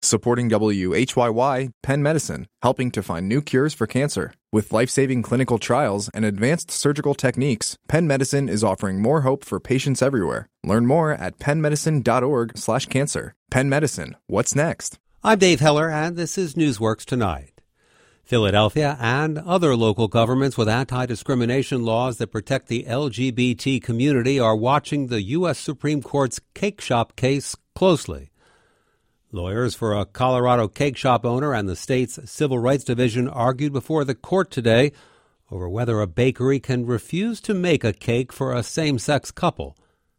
Supporting WHYY, Penn Medicine, helping to find new cures for cancer. With life-saving clinical trials and advanced surgical techniques, Penn Medicine is offering more hope for patients everywhere. Learn more at pennmedicine.org/cancer. Penn Medicine, what's next? I'm Dave Heller, and this is Newsworks Tonight. Philadelphia and other local governments with anti-discrimination laws that protect the LGBT community are watching the U.S. Supreme Court's cake shop case closely. Lawyers for a Colorado cake shop owner and the state's Civil Rights Division argued before the court today over whether a bakery can refuse to make a cake for a same-sex couple.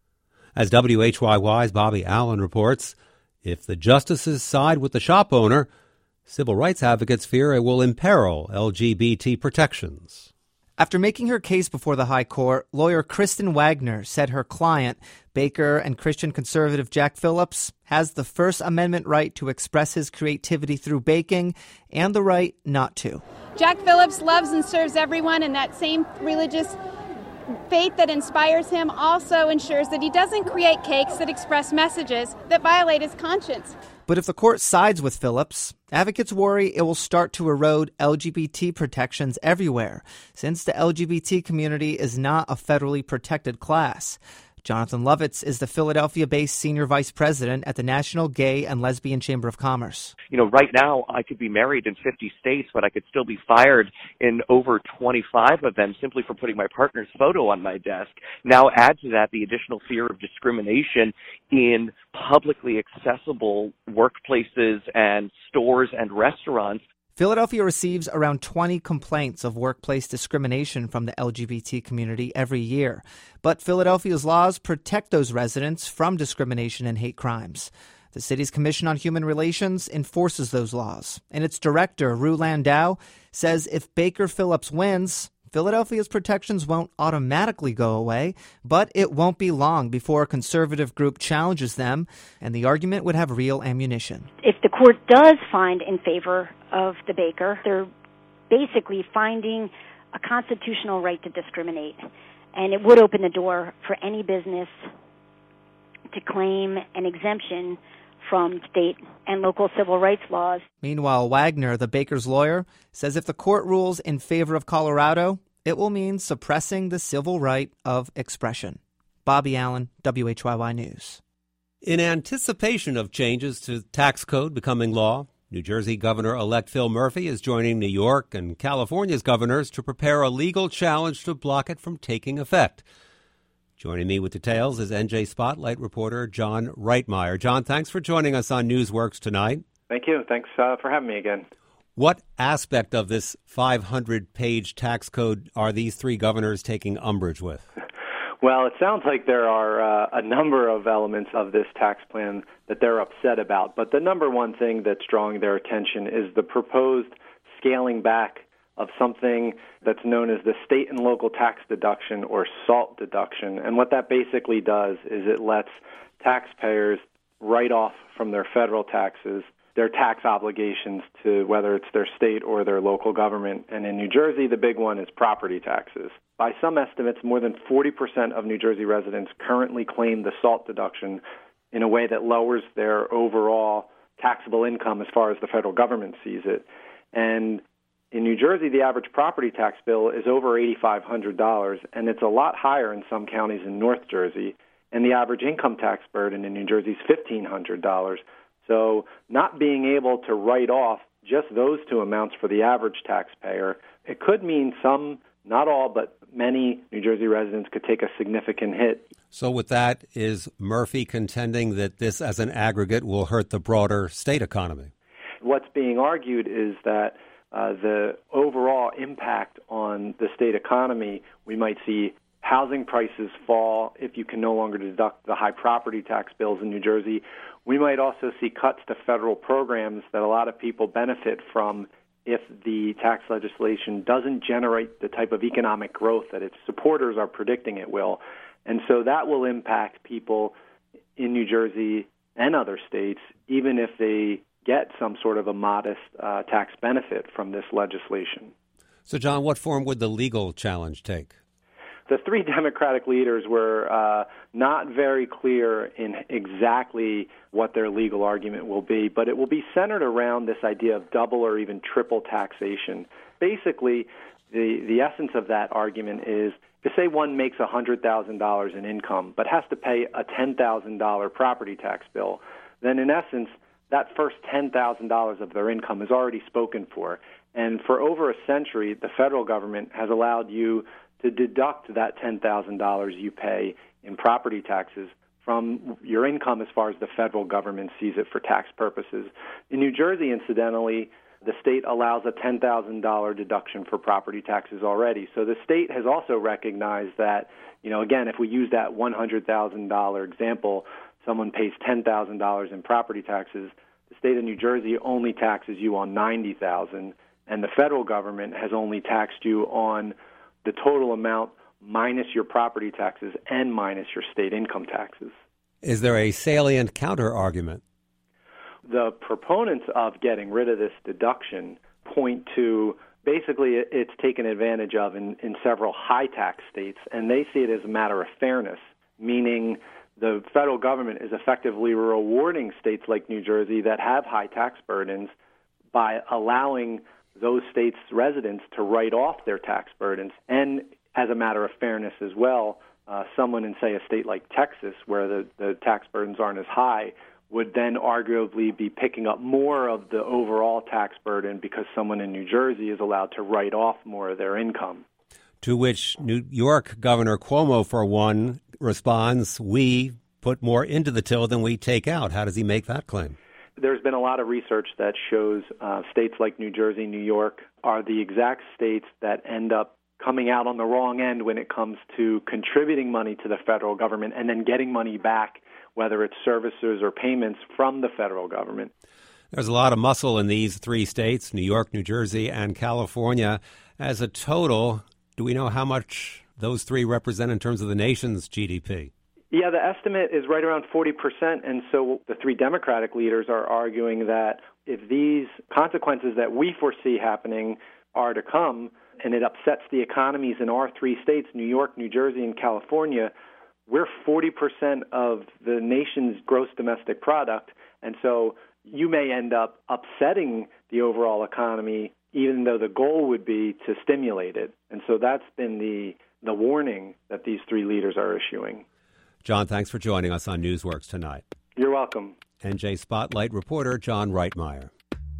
As WHYY's Bobby Allen reports, if the justices side with the shop owner, civil rights advocates fear it will imperil LGBT protections. After making her case before the High Court, lawyer Kristen Wagner said her client, baker and Christian conservative Jack Phillips, has the First Amendment right to express his creativity through baking and the right not to. Jack Phillips loves and serves everyone, and that same religious faith that inspires him also ensures that he doesn't create cakes that express messages that violate his conscience. But if the court sides with Phillips, advocates worry it will start to erode LGBT protections everywhere, since the LGBT community is not a federally protected class. Jonathan Lovitz is the Philadelphia-based senior vice president at the National Gay and Lesbian Chamber of Commerce. You know, right now I could be married in 50 states, but I could still be fired in over 25 of them simply for putting my partner's photo on my desk. Now add to that the additional fear of discrimination in publicly accessible workplaces and stores and restaurants. Philadelphia receives around 20 complaints of workplace discrimination from the LGBT community every year. But Philadelphia's laws protect those residents from discrimination and hate crimes. The city's Commission on Human Relations enforces those laws. And its director, Rue Landau, says if Baker Phillips wins, Philadelphia's protections won't automatically go away, but it won't be long before a conservative group challenges them, and the argument would have real ammunition. If the court does find in favor of the baker, they're basically finding a constitutional right to discriminate, and it would open the door for any business to claim an exemption from state and local civil rights laws. Meanwhile, Wagner, the baker's lawyer, says if the court rules in favor of Colorado, it will mean suppressing the civil right of expression. Bobby Allen, WHYY News. In anticipation of changes to the tax code becoming law, New Jersey Governor-elect Phil Murphy is joining New York and California's governors to prepare a legal challenge to block it from taking effect. Joining me with details is NJ Spotlight reporter John Reitmeyer. John, thanks for joining us on Newsworks tonight. Thank you. Thanks for having me again. What aspect of this 500-page tax code are these three governors taking umbrage with? Well, it sounds like there are a number of elements of this tax plan that they're upset about. But the number one thing that's drawing their attention is the proposed scaling back of something that's known as the state and local tax deduction, or SALT deduction. And what that basically does is it lets taxpayers write off from their federal taxes their tax obligations to whether it's their state or their local government. And in New Jersey, the big one is property taxes. By some estimates, more than 40% of New Jersey residents currently claim the SALT deduction in a way that lowers their overall taxable income as far as the federal government sees it. And in New Jersey, the average property tax bill is over $8,500, and it's a lot higher in some counties in North Jersey. And the average income tax burden in New Jersey is $1,500. So not being able to write off just those two amounts for the average taxpayer, it could mean some, not all, but many New Jersey residents could take a significant hit. So with that, is Murphy contending that this as an aggregate will hurt the broader state economy? What's being argued is that the overall impact on the state economy, we might see housing prices fall if you can no longer deduct the high property tax bills in New Jersey. We might also see cuts to federal programs that a lot of people benefit from if the tax legislation doesn't generate the type of economic growth that its supporters are predicting it will. And so that will impact people in New Jersey and other states, even if they get some sort of a modest tax benefit from this legislation. So, John, what form would the legal challenge take? The three Democratic leaders were not very clear in exactly what their legal argument will be, but it will be centered around this idea of double or even triple taxation. Basically, the essence of that argument is to say one makes $100,000 in income but has to pay a $10,000 property tax bill, then in essence, that first $10,000 of their income is already spoken for. And for over a century, the federal government has allowed you to deduct that $10,000 you pay in property taxes from your income as far as the federal government sees it for tax purposes. In New Jersey, incidentally, the state allows a $10,000 deduction for property taxes already. So the state has also recognized that, again, if we use that $100,000 example, someone pays $10,000 in property taxes, the state of New Jersey only taxes you on $90,000, and the federal government has only taxed you on the total amount minus your property taxes and minus your state income taxes. Is there a salient counter-argument? The proponents of getting rid of this deduction point to basically it's taken advantage of in several high-tax states, and they see it as a matter of fairness, meaning the federal government is effectively rewarding states like New Jersey that have high tax burdens by allowing those states' residents to write off their tax burdens. And as a matter of fairness as well, someone in, say, a state like Texas, where the tax burdens aren't as high, would then arguably be picking up more of the overall tax burden because someone in New Jersey is allowed to write off more of their income. To which New York Governor Cuomo, for one, responds, we put more into the till than we take out. How does he make that claim? There's been a lot of research that shows states like New Jersey, New York are the exact states that end up coming out on the wrong end when it comes to contributing money to the federal government and then getting money back, whether it's services or payments from the federal government. There's a lot of muscle in these three states, New York, New Jersey, and California. As a total, do we know how much those three represent in terms of the nation's GDP? Yeah, the estimate is right around 40%, and so the three Democratic leaders are arguing that if these consequences that we foresee happening are to come, and it upsets the economies in our three states, New York, New Jersey, and California, we're 40% of the nation's gross domestic product, and so you may end up upsetting the overall economy, even though the goal would be to stimulate it. And so that's been the warning that these three leaders are issuing. John, thanks for joining us on Newsworks tonight. You're welcome. NJ Spotlight reporter John Reitmeyer.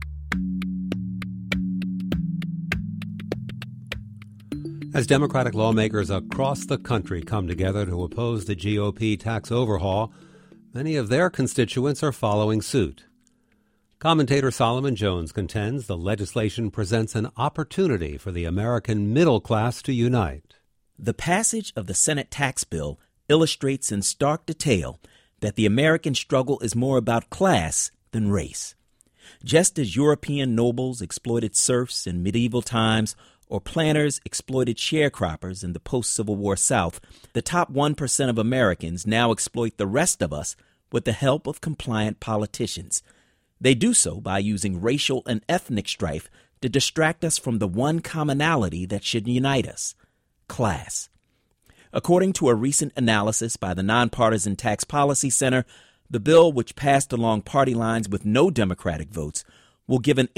As Democratic lawmakers across the country come together to oppose the GOP tax overhaul, many of their constituents are following suit. Commentator Solomon Jones contends the legislation presents an opportunity for the American middle class to unite. The passage of the Senate tax bill illustrates in stark detail that the American struggle is more about class than race. Just as European nobles exploited serfs in medieval times or planters exploited sharecroppers in the post-Civil War South, the top 1% of Americans now exploit the rest of us with the help of compliant politicians. They do so by using racial and ethnic strife to distract us from the one commonality that should unite us: class. According to a recent analysis by the Nonpartisan Tax Policy Center, the bill, which passed along party lines with no Democratic votes, will give an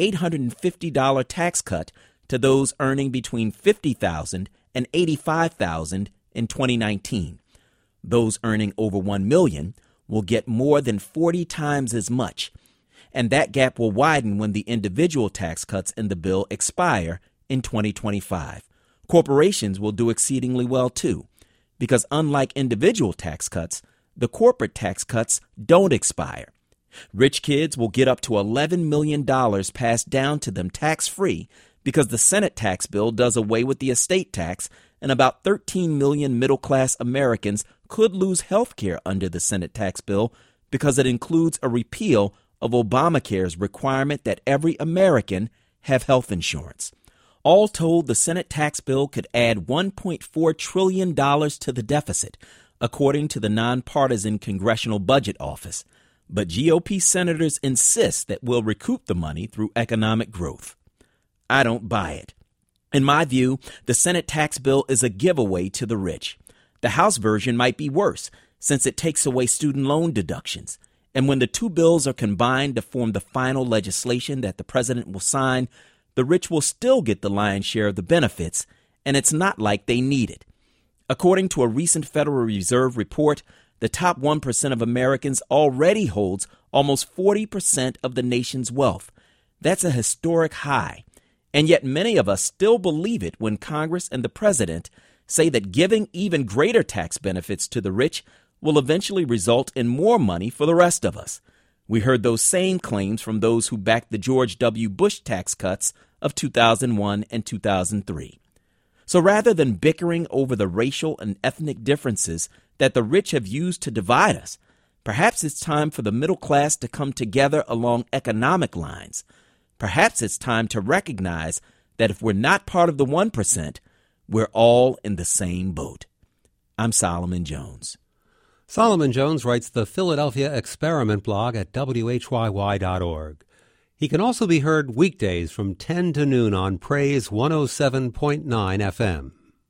$850 tax cut to those earning between $50,000 and $85,000 in 2019. Those earning over $1 million will get more than 40 times as much, and that gap will widen when the individual tax cuts in the bill expire in 2025. Corporations will do exceedingly well, too, because unlike individual tax cuts, the corporate tax cuts don't expire. Rich kids will get up to $11 million passed down to them tax-free because the Senate tax bill does away with the estate tax, and about 13 million middle-class Americans could lose health care under the Senate tax bill because it includes a repeal of Obamacare's requirement that every American have health insurance. All told, the Senate tax bill could add $1.4 trillion to the deficit, according to the Nonpartisan Congressional Budget Office. But GOP senators insist that we'll recoup the money through economic growth. I don't buy it. In my view, the Senate tax bill is a giveaway to the rich. The House version might be worse, since it takes away student loan deductions. And when the two bills are combined to form the final legislation that the president will sign, the rich will still get the lion's share of the benefits, and it's not like they need it. According to a recent Federal Reserve report, the top 1% of Americans already holds almost 40% of the nation's wealth. That's a historic high. And yet many of us still believe it when Congress and the president say that giving even greater tax benefits to the rich will eventually result in more money for the rest of us. We heard those same claims from those who backed the George W. Bush tax cuts of 2001 and 2003. So rather than bickering over the racial and ethnic differences that the rich have used to divide us, perhaps it's time for the middle class to come together along economic lines. Perhaps it's time to recognize that if we're not part of the 1%, we're all in the same boat. I'm Solomon Jones. Solomon Jones writes the Philadelphia Experiment blog at WHYY.org. He can also be heard weekdays from 10 to noon on Praise 107.9 FM.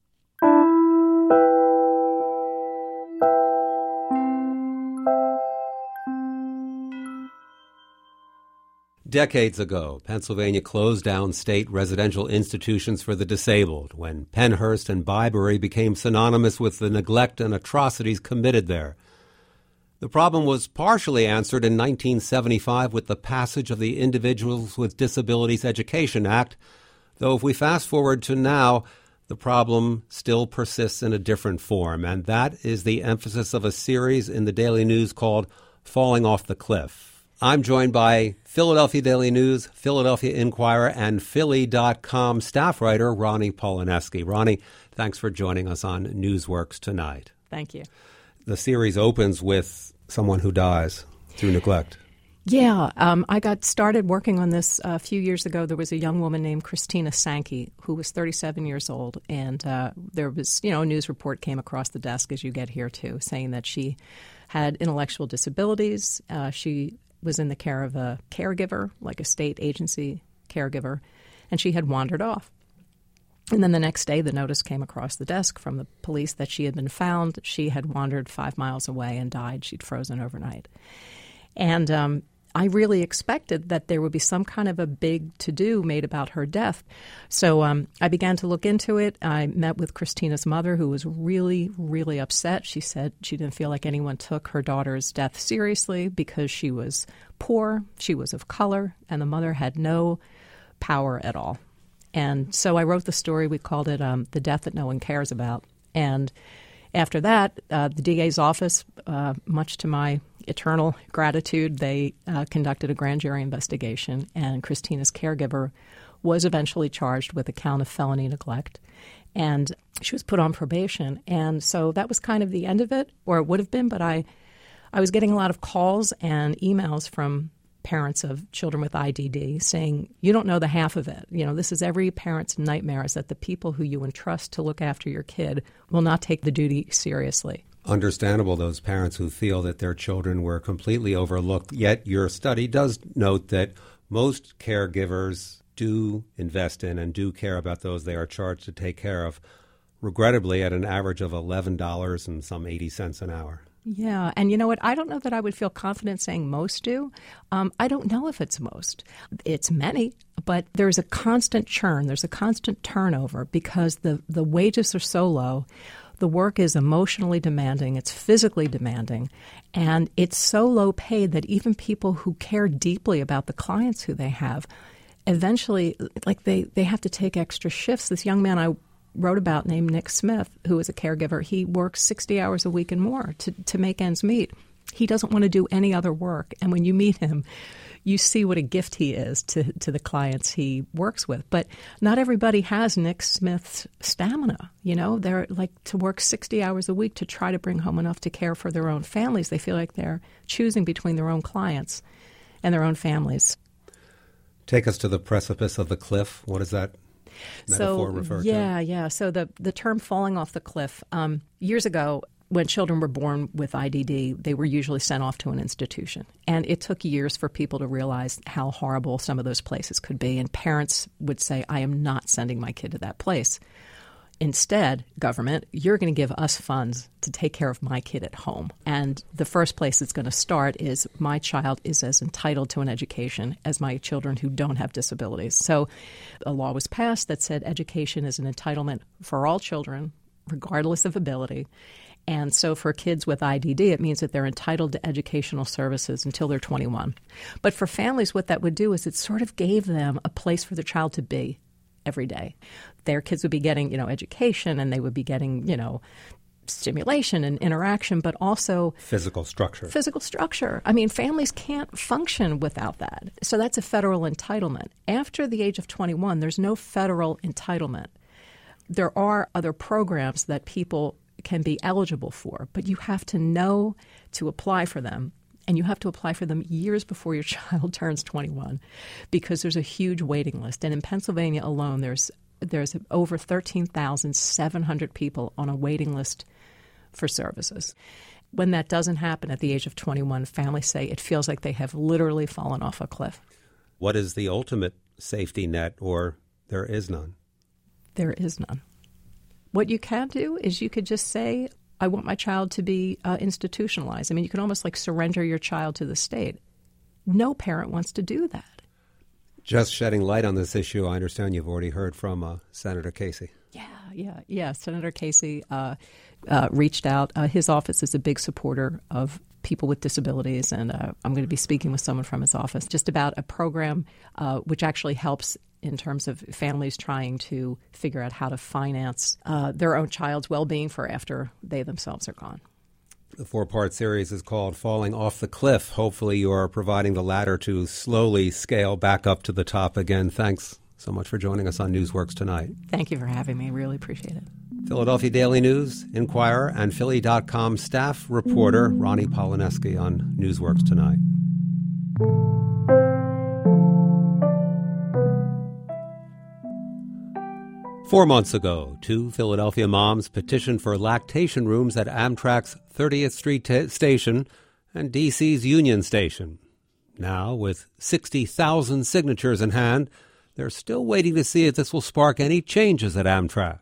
Decades ago, Pennsylvania closed down state residential institutions for the disabled when Pennhurst and Byberry became synonymous with the neglect and atrocities committed there. The problem was partially answered in 1975 with the passage of the Individuals with Disabilities Education Act, though if we fast forward to now, the problem still persists in a different form, and that is the emphasis of a series in the Daily News called Falling Off the Cliff. I'm joined by Philadelphia Daily News, Philadelphia Inquirer, and Philly.com staff writer Ronnie Polineski. Ronnie, thanks for joining us on Newsworks tonight. Thank you. The series opens with someone who dies through neglect. Yeah, I got started working on this a few years ago. There was a young woman named Christina Sankey who was 37 years old, and there was, a news report came across the desk, as you get here too, saying that she had intellectual disabilities. She was in the care of a caregiver, like a state agency caregiver, and she had wandered off. And then the next day, the notice came across the desk from the police that she had been found. She had wandered 5 miles away and died. She'd frozen overnight. And I really expected that there would be some kind of a big to-do made about her death. So I began to look into it. I met with Christina's mother, who was really, really upset. She said she didn't feel like anyone took her daughter's death seriously because she was poor, she was of color, and the mother had no power at all. And so I wrote the story. We called it The Death That No One Cares About. And after that, the DA's office, much to my eternal gratitude, they conducted a grand jury investigation, and Christina's caregiver was eventually charged with a count of felony neglect. And she was put on probation. And so that was kind of the end of it, or it would have been, but I was getting a lot of calls and emails from parents of children with IDD saying, you don't know the half of it. This is every parent's nightmare, is that the people who you entrust to look after your kid will not take the duty seriously. Understandable, those parents who feel that their children were completely overlooked. Yet your study does note that most caregivers do invest in and do care about those they are charged to take care of, regrettably at an average of $11 and some 80 cents an hour. Yeah, and you know what? I don't know that I would feel confident saying most do. I don't know if it's most. It's many, but there's a constant churn. There's a constant turnover because the wages are so low. The work is emotionally demanding. It's physically demanding. And it's so low paid that even people who care deeply about the clients who they have, eventually, they have to take extra shifts. This young man I wrote about named Nick Smith, who is a caregiver, he works 60 hours a week and more to make ends meet. He doesn't want to do any other work. And when you meet him, you see what a gift he is to the clients he works with. But not everybody has Nick Smith's stamina. They're to work 60 hours a week to try to bring home enough to care for their own families. They feel like they're choosing between their own clients and their own families. Take us to the precipice of the cliff. What does that metaphor refer to? Yeah. So the term falling off the cliff, years ago, when children were born with IDD, they were usually sent off to an institution. And it took years for people to realize how horrible some of those places could be. And parents would say, I am not sending my kid to that place. Instead, government, you're going to give us funds to take care of my kid at home. And the first place it's going to start is my child is as entitled to an education as my children who don't have disabilities. So a law was passed that said education is an entitlement for all children, regardless of ability. And so for kids with IDD, it means that they're entitled to educational services until they're 21. But for families, what that would do is it sort of gave them a place for their child to be every day. Their kids would be getting, education, and they would be getting, stimulation and interaction, but also physical structure. I mean, families can't function without that. So that's a federal entitlement. After the age of 21, there's no federal entitlement. There are other programs that people can be eligible for, but you have to know to apply for them. And you have to apply for them years before your child turns 21 because there's a huge waiting list. And in Pennsylvania alone, there's over 13,700 people on a waiting list for services. When that doesn't happen at the age of 21, families say it feels like they have literally fallen off a cliff. What is the ultimate safety net, or there is none? There is none. What you can do is you could just say, I want my child to be institutionalized. I mean, you can almost like surrender your child to the state. No parent wants to do that. Just shedding light on this issue, I understand you've already heard from Senator Casey. Yeah. Senator Casey reached out. His office is a big supporter of people with disabilities, and I'm going to be speaking with someone from his office just about a program which actually helps in terms of families trying to figure out how to finance their own child's well-being for after they themselves are gone. The 4-part series is called Falling Off the Cliff. Hopefully you are providing the ladder to slowly scale back up to the top again. Thanks so much for joining us on Newsworks tonight. Thank you for having me. Really appreciate it. Philadelphia Daily News, Inquirer, and Philly.com staff reporter Ronnie Polineski on Newsworks tonight. Four months ago, 2 Philadelphia moms petitioned for lactation rooms at Amtrak's 30th Street station and D.C.'s Union Station. Now, with 60,000 signatures in hand, they're still waiting to see if this will spark any changes at Amtrak.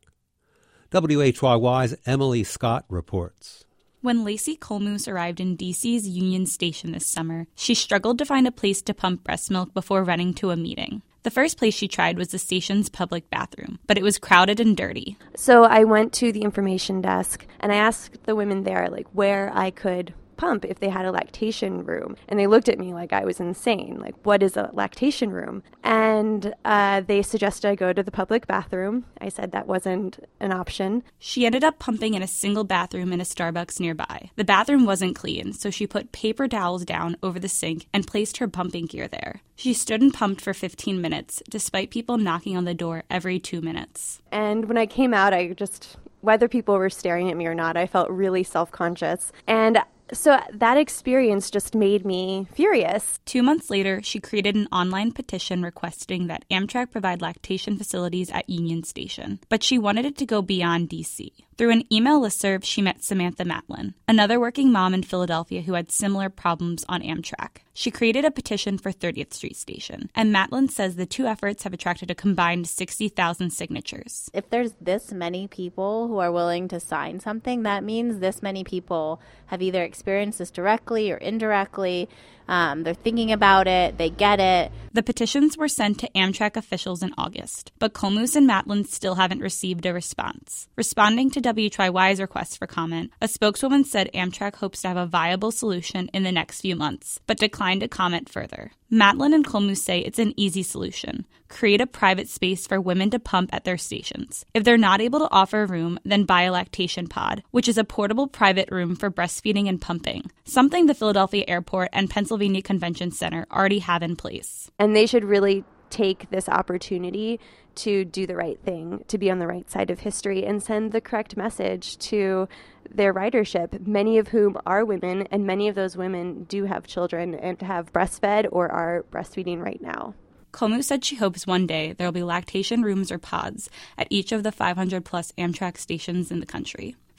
WHYY's Emily Scott reports. When Lacey Colmoose arrived in D.C.'s Union Station this summer, she struggled to find a place to pump breast milk before running to a meeting. The first place she tried was the station's public bathroom, but it was crowded and dirty. So I went to the information desk and I asked the women there, where I could pump if they had a lactation room. And they looked at me like I was insane. What is a lactation room? And they suggested I go to the public bathroom. I said that wasn't an option. She ended up pumping in a single bathroom in a Starbucks nearby. The bathroom wasn't clean, so she put paper towels down over the sink and placed her pumping gear there. She stood and pumped for 15 minutes, despite people knocking on the door every 2 minutes. And when I came out, whether people were staring at me or not, I felt really self-conscious. And so that experience just made me furious. 2 months later, she created an online petition requesting that Amtrak provide lactation facilities at Union Station. But she wanted it to go beyond D.C. Through an email listserv, she met Samantha Matlin, another working mom in Philadelphia who had similar problems on Amtrak. She created a petition for 30th Street Station, and Matlin says the two efforts have attracted a combined 60,000 signatures. If there's this many people who are willing to sign something, that means this many people have either experienced this directly or indirectly. They're thinking about it. They get it. The petitions were sent to Amtrak officials in August, but Colmoose and Matlin still haven't received a response. Responding to WHYY's request for comment, a spokeswoman said Amtrak hopes to have a viable solution in the next few months, but declined to comment further. Matlin and Colmoose say it's an easy solution. Create a private space for women to pump at their stations. If they're not able to offer a room, then buy a lactation pod, which is a portable private room for breastfeeding and pumping, something the Philadelphia Airport and Pennsylvania Convention Center already have in place. And they should really take this opportunity to do the right thing, to be on the right side of history, and send the correct message to their ridership, many of whom are women, and many of those women do have children and have breastfed or are breastfeeding right now. Colmoose said she hopes one day there will be lactation rooms or pods at each of the 500-plus Amtrak stations in the country.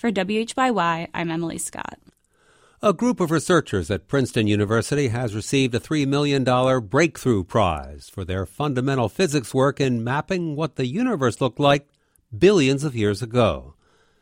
For WHYY, I'm Emily Scott. A group of researchers at Princeton University has received a $3 million Breakthrough Prize for their fundamental physics work in mapping what the universe looked like billions of years ago.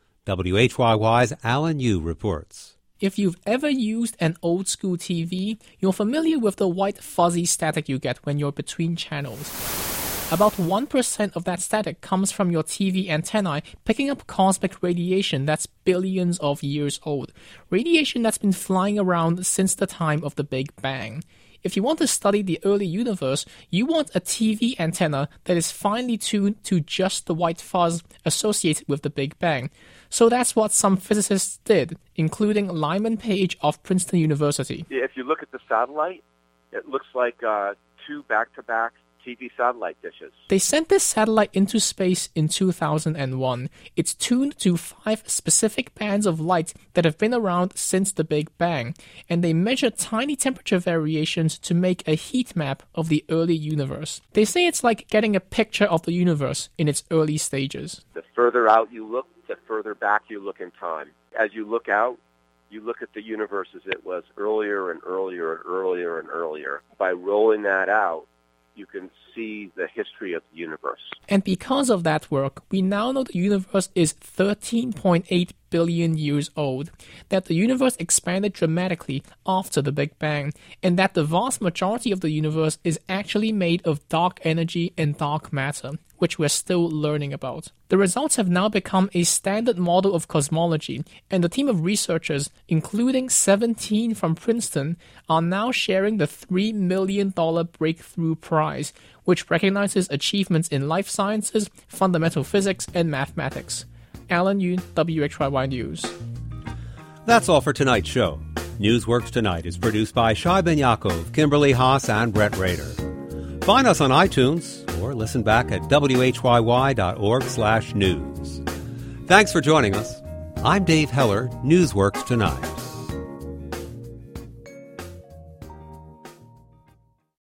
WHYY's Alan Yu reports. If you've ever used an old-school TV, you're familiar with the white fuzzy static you get when you're between channels. About 1% of that static comes from your TV antennae picking up cosmic radiation that's billions of years old, radiation that's been flying around since the time of the Big Bang. If you want to study the early universe, you want a TV antenna that is finely tuned to just the white fuzz associated with the Big Bang. So that's what some physicists did, including Lyman Page of Princeton University. If you look at the satellite, it looks like two back-to-back TV satellite dishes. They sent this satellite into space in 2001. It's tuned to 5 specific bands of light that have been around since the Big Bang, and they measure tiny temperature variations to make a heat map of the early universe. They say it's like getting a picture of the universe in its early stages. The further out you look, the further back you look in time. As you look out, you look at the universe as it was earlier and earlier and earlier and earlier. By rolling that out, you can see the history of the universe. And because of that work, we now know the universe is 13.8 billion years old, that the universe expanded dramatically after the Big Bang, and that the vast majority of the universe is actually made of dark energy and dark matter, which we're still learning about. The results have now become a standard model of cosmology, and the team of researchers, including 17 from Princeton, are now sharing the $3 million Breakthrough Prize, which recognizes achievements in life sciences, fundamental physics, and mathematics. Alan Yu, WHYY News. That's all for tonight's show. Newsworks Tonight is produced by Shai Ben Yaakov, Kimberly Haas, and Brett Rader. Find us on iTunes or listen back at whyy.org/news. Thanks for joining us. I'm Dave Heller, Newsworks Tonight.